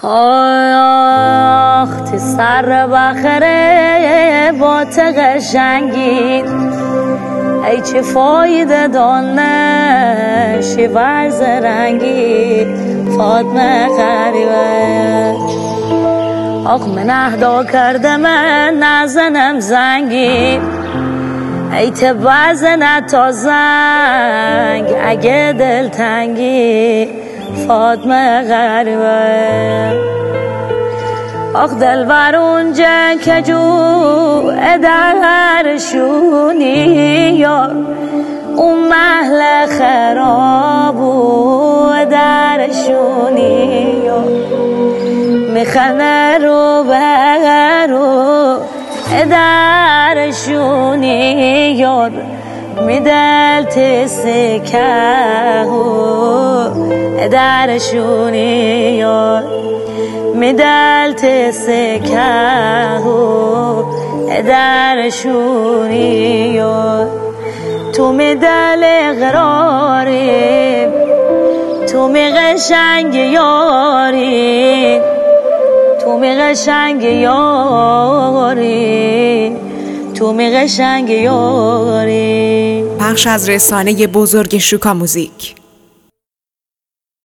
آخ تی سر بخره با قشنگی ای چه فایده دانشی ورز رنگی فاطمه غریبه آخ من اهدا کرده من نزنم زنگی ای ته بزنه تا زنگ اگه دلتنگی فاطمه غریبه آخ دلبر اونجا که جو درشونی یار اون محل خراب و درشونی یار میخنه رو برو درشونی یار میدل تسکه و درشونی یار میدل تسکه و درشونی یار تو میدل قراری تو می قشنگ یاری تو می قشنگ یاری تو می قشنگ یاری. پخش از رسانه بزرگ شوکا موزیک.